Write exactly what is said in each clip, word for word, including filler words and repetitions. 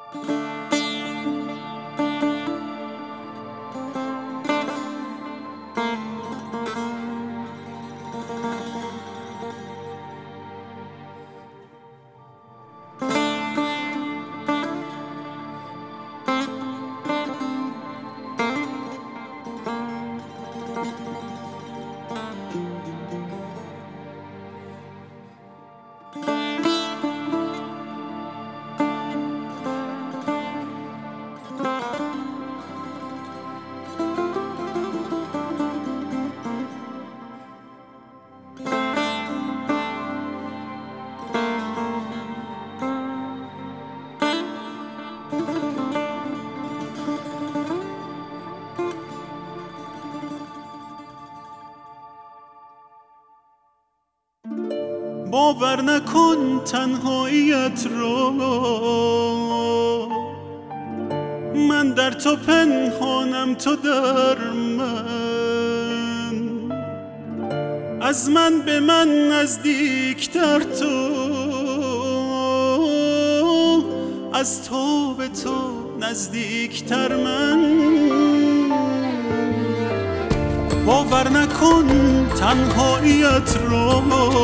باور نکن تنهاییت رو، من در تو پنهانم تو در من، از من به من نزدیکتر تو، از تو به تو نزدیکتر من. باور نکن تنهاییت رو،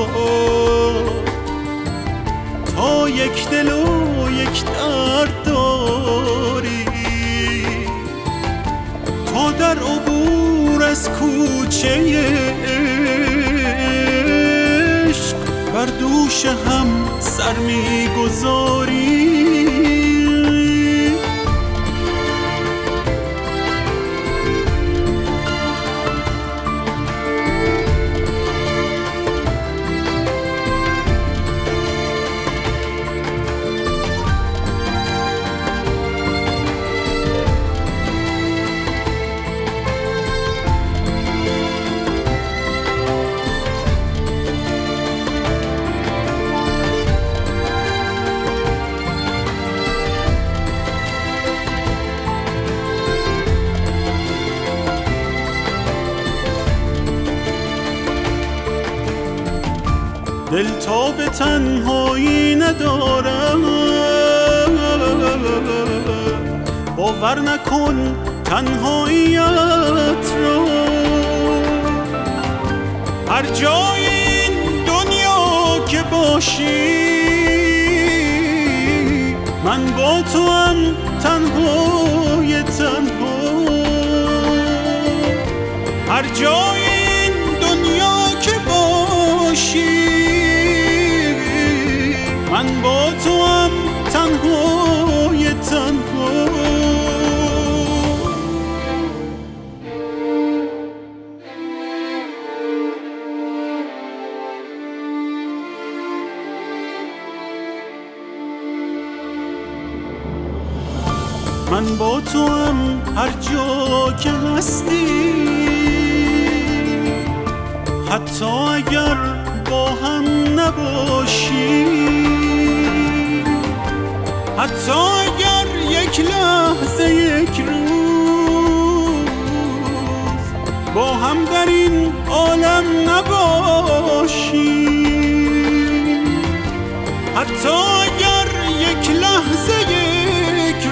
تا یک دل و یک درد داری، تا در عبور از کوچه عشق بر دوش هم سر میگذاری. دل تا به تنهایی ندارم، باور نکن تنهاییت رو، هر جای این دنیا که باشی من با تو هم تنهای تنها، هر جای این دنیا که باشی من با تو هم تنهای تنها. من با تو هم هر جا که هستی، حتی اگر با هم نباشی، حتی اگر یک لحظه یک روز با هم در این عالم نباشی، حتی اگر یک لحظه یک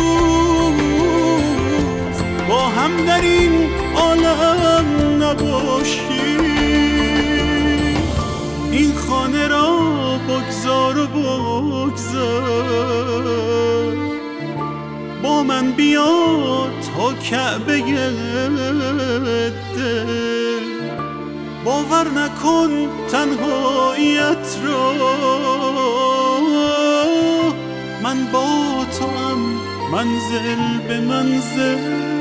روز با هم در این عالم نباشی، این خانه را بگذار و بگذار، با من بیا تا کعبه دل، باور نکن تنهاییت را، من با تو هم منزل به منزل.